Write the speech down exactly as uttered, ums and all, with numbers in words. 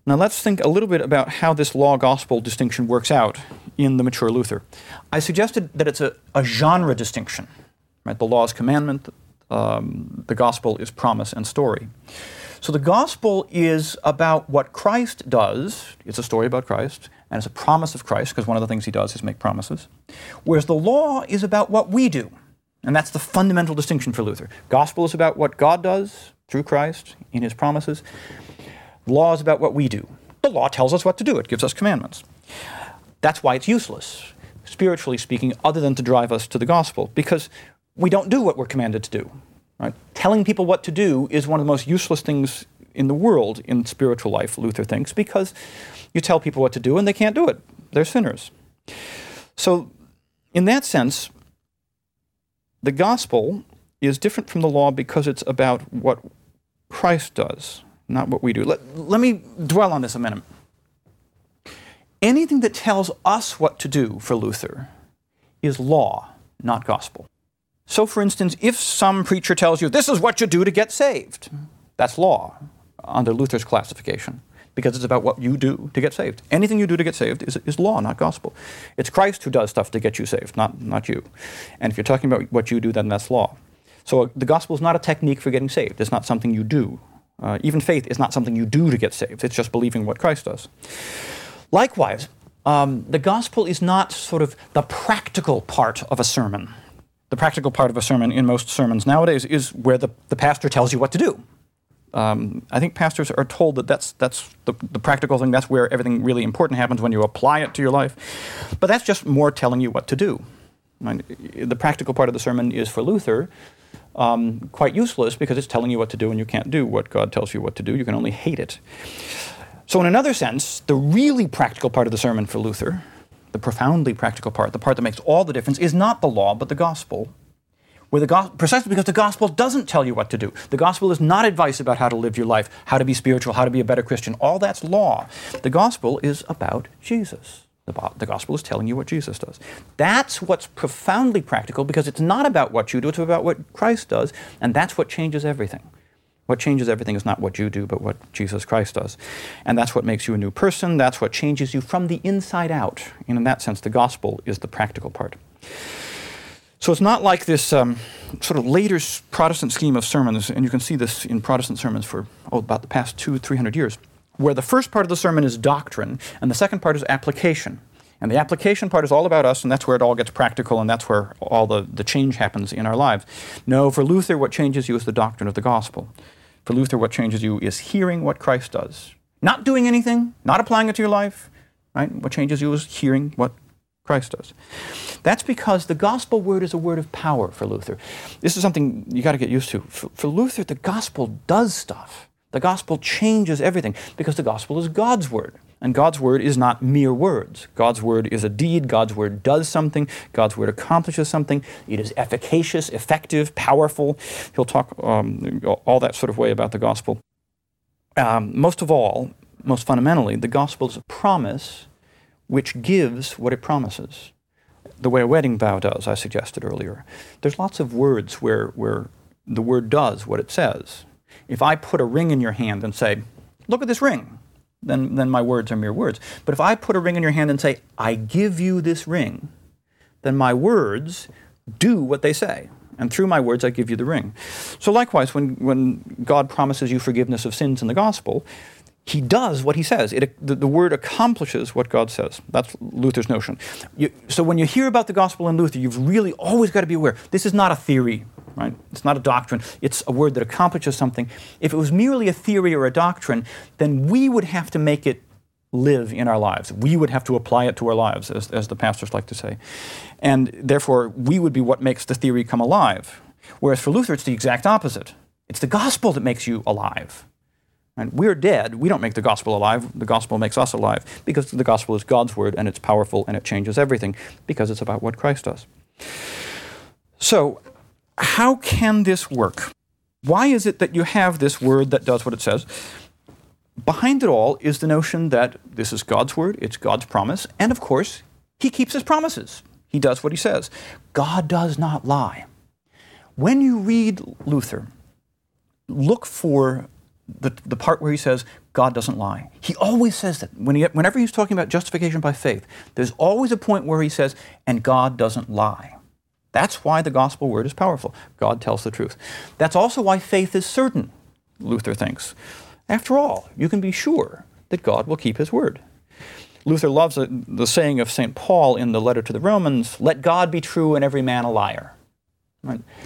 Now let's think a little bit about how this law-gospel distinction works out in the mature Luther. I suggested that it's a, a genre distinction. Right? The law is commandment, um, the gospel is promise and story. So the gospel is about what Christ does. It's a story about Christ, and it's a promise of Christ, because one of the things he does is make promises. Whereas the law is about what we do. And that's the fundamental distinction for Luther. Gospel is about what God does through Christ in his promises. Law is about what we do. The law tells us what to do. It gives us commandments. That's why it's useless, spiritually speaking, other than to drive us to the gospel, because we don't do what we're commanded to do. Right? Telling people what to do is one of the most useless things in the world in spiritual life, Luther thinks, because you tell people what to do and they can't do it. They're sinners. So in that sense, the gospel is different from the law because it's about what Christ does, not what we do. Let, let me dwell on this a minute. Anything that tells us what to do for Luther is law, not gospel. So, for instance, if some preacher tells you, this is what you do to get saved, that's law under Luther's classification, because it's about what you do to get saved. Anything you do to get saved is, is law, not gospel. It's Christ who does stuff to get you saved, not, not you. And if you're talking about what you do, then that's law. So uh, the gospel is not a technique for getting saved. It's not something you do. Uh, even faith is not something you do to get saved. It's just believing what Christ does. Likewise, um, the gospel is not sort of the practical part of a sermon. The practical part of a sermon in most sermons nowadays is where the, the pastor tells you what to do. Um, I think pastors are told that that's, that's the, the practical thing, that's where everything really important happens when you apply it to your life. But that's just more telling you what to do. Right? The practical part of the sermon is, for Luther, um, quite useless because it's telling you what to do and you can't do what God tells you what to do. You can only hate it. So in another sense, the really practical part of the sermon for Luther, the profoundly practical part, the part that makes all the difference, is not the law, but the gospel. Where the go- precisely because the gospel doesn't tell you what to do. The gospel is not advice about how to live your life, how to be spiritual, how to be a better Christian. All that's law. The gospel is about Jesus. The, bo- the gospel is telling you what Jesus does. That's what's profoundly practical, because it's not about what you do, it's about what Christ does, and that's what changes everything. What changes everything is not what you do, but what Jesus Christ does. And that's what makes you a new person. That's what changes you from the inside out. And in that sense, the gospel is the practical part. So it's not like this um, sort of later Protestant scheme of sermons, and you can see this in Protestant sermons for oh, about the past two, three hundred years, where the first part of the sermon is doctrine, and the second part is application. And the application part is all about us, and that's where it all gets practical, and that's where all the, the change happens in our lives. No, for Luther, what changes you is the doctrine of the gospel. For Luther, what changes you is hearing what Christ does. Not doing anything, not applying it to your life. Right? What changes you is hearing what Christ does. That's because the gospel word is a word of power for Luther. This is something you got to get used to. For, for Luther, the gospel does stuff. The gospel changes everything because the gospel is God's word. And God's word is not mere words. God's word is a deed. God's word does something. God's word accomplishes something. It is efficacious, effective, powerful. He'll talk um, all that sort of way about the gospel. Um, most of all, most fundamentally, the gospel is a promise which gives what it promises, the way a wedding vow does, I suggested earlier. There's lots of words where, where the word does what it says. If I put a ring in your hand and say, look at this ring, then, then my words are mere words. But if I put a ring in your hand and say, I give you this ring, then my words do what they say. And through my words, I give you the ring. So likewise, when, when God promises you forgiveness of sins in the gospel, he does what he says. It, the, the word accomplishes what God says. That's Luther's notion. You, so when you hear about the gospel in Luther, you've really always got to be aware, this is not a theory, right? It's not a doctrine. It's a word that accomplishes something. If it was merely a theory or a doctrine, then we would have to make it live in our lives. We would have to apply it to our lives, as, as the pastors like to say. And therefore, we would be what makes the theory come alive. Whereas for Luther, it's the exact opposite. It's the gospel that makes you alive. And we're dead. We don't make the gospel alive. The gospel makes us alive because the gospel is God's word and it's powerful and it changes everything because it's about what Christ does. So how can this work? Why is it that you have this word that does what it says? Behind it all is the notion that this is God's word, it's God's promise, and of course, he keeps his promises. He does what he says. God does not lie. When you read Luther, look for the, the part where he says, God doesn't lie. He always says that. When he, whenever he's talking about justification by faith, there's always a point where he says, and God doesn't lie. That's why the gospel word is powerful. God tells the truth. That's also why faith is certain, Luther thinks. After all, you can be sure that God will keep his word. Luther loves a, the saying of Saint Paul in the letter to the Romans, let God be true and every man a liar. Right?